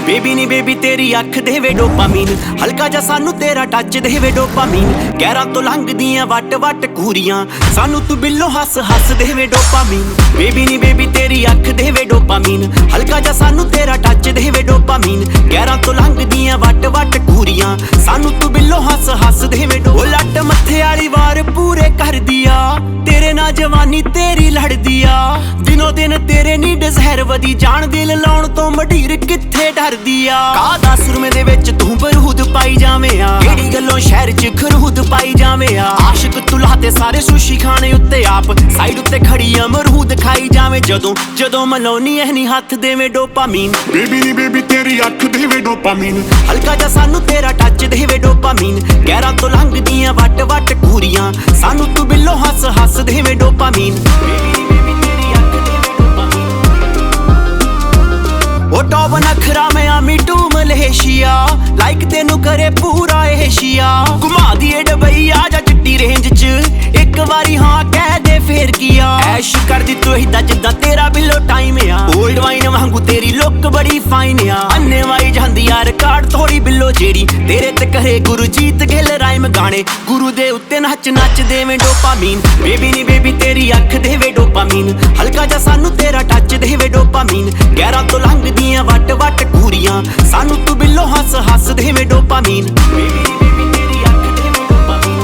Baby ਨੀ baby ਤੇਰੀ ਅੱਖ ਦੇਵੇ ਡੋਪਾਮੀਨ, ਹਲਕਾ ਜਿਹਾ ਸਾਨੂੰ ਤੇਰਾ ਟੱਚ ਦੇਵੇ ਡੋਪਾਮੀਨ। ਗਹਿਰਾਂ ਤੋਂ ਲੰਘਦੀਆਂ ਵੱਟ ਵੱਟ ਘੂਰੀਆਂ, ਸਾਨੂੰ ਤੂੰ ਬਿੱਲੋ ਹੱਸ ਹੱਸ ਦੇਵੇ ਡੋਪਾਮੀਨ। ਬੇਬੀ ਨੀ ਬੇਬੀ ਤੇਰੀ ਅੱਖ ਦੇਵੇ ਡੋਪਾਮੀਨ, ਹਲਕਾ ਜਿਹਾ ਸਾਨੂੰ ਤੇਰਾ ਟੱਚ ਦੇਵੇ ਡੋਪਾਮੀਨ। ਗਹਿਰਾਂ ਤੋਂ ਲੰਘਦੀਆਂ ਵੱਟ ਵੱਟ ਘੂਰੀਆਂ, ਸਾਨੂੰ ਤੂੰ ਬਿੱਲੋ ਹੱਸ ਹੱਸ ਦੇਵੇ ਉਹ ਲੱਟ ਮੱਥੇ ਵਾਲੀ ਵਾਰ ਪੂਰੇ ਕਰਦੀ ਆ, ਤੇਰੇ ਨਾਲ ਜਵਾਨੀ ਤੇਰੀ ਲੜਦੀ ਆ। ਦਿਨੋ ਦਿਨ ਤੇਰੇ ਨੀ ਡਿਜ਼ਾਇਰ ਵਧੀ ਜਾਣ, ਦਿਲ ਲਾਉਣ ਤੋਂ ਮਢੀਰ ਕਿੱਥੇ ਡਰਦੀ ਆ। ਕਾਹਦਾ ਸੁਰਮੇ ਦੇ ਵਿੱਚ ਤੂੰ ਬਰੂਦ ਪਾਈ ਜਾਵੇਂ ਆ, ਕਿਹੜੀ ਗੱਲੋਂ ਸ਼ਹਿਰ 'ਚ ਖਰੂਦ ਪਾਈ ਜਾਵੇਂ ਆ। ਆਸ਼ਿਕ ਤੂੰ ਲਾਤੇ ਸਾਰੇ ਸੁਸ਼ੀ ਖਾਣੇ ਉੱਤੇ, ਆਪ ਸਾਈਡ ਉੱਤੇ ਖੜੀ ਅਮਰੂਦ ਖਾਈ ਜਾਵੇਂ। ਜਦੋਂ ਜਦੋਂ ਮਲਾਉਣੀ ਐ ਨੀ ਹੱਥ ਦੇਵੇਂ ਡੋਪਾਮੀਨ। ਬੇਬੀ ਨੀ ਬੇਬੀ ਤੇਰੀ ਅੱਖ ਦੇਵੇ ਡੋਪਾਮੀਨ, ਹਲਕਾ ਜਿਹਾ ਸਾਨੂੰ ਤੇਰਾ ਟੱਚ ਦੇਵੇ ਡੋਪਾਮੀਨ। ਗਹਿਰਾਂ ਤੋਂ ਲੰਘਦੀਆਂ ਵੱਟ ਵੱਟ ਘੂਰੀਆਂ, ਸਾਨੂੰ ਤੂੰ ਬਿੱਲੋ ਹੱਸ ਹੱਸ ਦੇਵੇ ਡੋਪਾਮੀਨ। ਉਹ ਟੌਪ ਨਖਰਾ ਮੈਂ ਆਮੀ ਟੂ ਮਲੇਸ਼ੀਆ, ਲਾਈਕ ਤੈਨੂੰ ਕਰੇ ਪੂਰਾ ਏਸ਼ੀਆ। ਘੁਮਾ ਦੀਏ ਡਬਈ ਆ ਜਾ ਚਿੱਟੀ ਰੇਂਜ 'ਚ, ਇੱਕ ਵਾਰੀ ਹਾਂ ਕਹਿ ਦੇ ਫੇਰ ਕੀਆ। ਐਸ਼ ਕਰਦੀ ਤੂੰ ਏਦਾਂ ਜਿੱਦਾਂ ਤੇਰਾ ਬਿੱਲੋ ਟਾਈਮ ਆ, ਓਲਡ ਵਾਈਨ ਵਾਂਗੂ ਤੇਰੀ ਲੁੱਕ ਬੜੀ ਫਾਈਨ ਆ। ਅੰਨੇ ਵਾਈ ਜਾਂਦੀ ਆ ਰਿਕਾਰਡ ਥੋੜੀ ਬਿੱਲੋ ਜਿਹੜੀ, ਤੇਰੇ ਤੇ ਕਰੇ ਗੁਰਜੀਤ ਗਿੱਲ ਰਾਈਮ ਗਾਣੇ। ਗੁਰੂ ਦੇ ਉੱਤੇ ਨੱਚ ਨੱਚ ਦੇਵੇਂ ਡੋਪਾਮੀਨ। ਬੇਬੀ ਨੀ ਬੇਬੀ ਤੇਰੀ ਅੱਖ ਦੇਵੇ ਡੋਪਾਮੀਨ, ਹਲਕਾ ਜਿਹਾ ਸਾਨੂੰ ਤੇਰਾ ਟੱਚ ਦੇਵੇ ਡੋਪਾਮੀਨ। ਗਹਿਰਾਂ ਤੋਂ ਲੰਘਦੀਆਂ ਵੱਟ ਵੱਟ ਘੂਰੀਆਂ, ਸਾਨੂੰ ਤੂੰ ਬਿੱਲੋ ਹੱਸ ਹੱਸ ਦੇਵੇਂ ਡੋਪਾਮੀਨ। ਬੇਬੀ ਨੀ ਬੇਬੀ ਤੇਰੀ ਅੱਖ ਦੇਵੇ ਡੋਪਾਮੀਨ।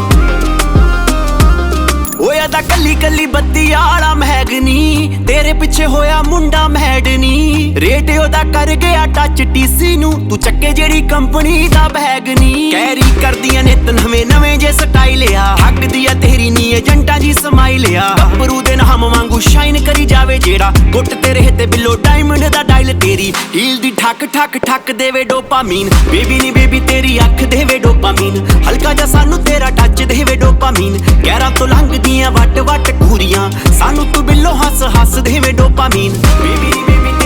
ਓਏ ਦਾ ਕੱਲੀ ਕੱਲੀ ਬੱਤੀ ਆਲਾ ਮਹਿਗਨੀ, ਤੇਰੇ ਪਿੱਛੇ ਹੋਇਆ ਮੁੰਡਾ ਮੈਡਨੀ। ਰੇਟ ਉਹਦਾ ਕਰ ਗਿਆ ਟੱਚ ਟੀਸੀ ਨੂੰ, ਤੂੰ ਚੱਕੇ ਜਿਹੜੀ ਕੰਪਨੀ ਦਾ ਬੈਗ ਨੀ। ਕੈਰੀ ਕਰਦੀਆਂ ਨਿਤ ਨਵੇਂ ਨਵੇਂ ਜੇ ਸਟਾਈਲ ਆ, ਹੱਕਦੀ ਆ ਤੇਰੀ ਨੀ ਏਜੰਟਾਂ ਜੀ ਸਮਾਈਲ ਆ। ਗੱਭਰੂ ਦੇ ਨਾਮ ਵਾਂਗੂ ਸ਼ਾਈਨ ਕਰੀ ਜਾਵੇ ਜਿਹੜਾ, ਗੁੱਟ ਤੇਰੇ ਤੇ ਬਿੱਲੋ ਡਾਇਮੰਡ ਦਾ ਡਾਇਲ। ਤੇਰੀ ਹੀਲ ਦੀ ਠੱਕ ਠੱਕ ਠੱਕ ਦੇਵੇ ਡੋਪਾਮੀਨ। ਬੇਬੀ ਨੀ ਬੇਬੀ ਤੇਰੀ ਅੱਖ ਦੇਵੇ ਡੋਪਾਮੀਨ, ਹਲਕਾ ਜਿਹਾ ਸਾਨੂੰ ਤੇਰਾ ਟੱਚ ਦੇਵੇ ਡੋਪਾਮੀਨ। ਗਹਿਰਾਂ ਤੋਂ ਲੰਘਦੀਆਂ ਵੱਟ ਵੱਟ ਘੂਰੀਆਂ, ਸਾਨੂੰ ਤੂੰ ਬਿੱਲੋ ਹੱਸ ਹੱਸ ਦੇਵੇ ਡੋਪਾਮੀਨ। ਬੇਬੀ ਨੀ ਬੇਬੀ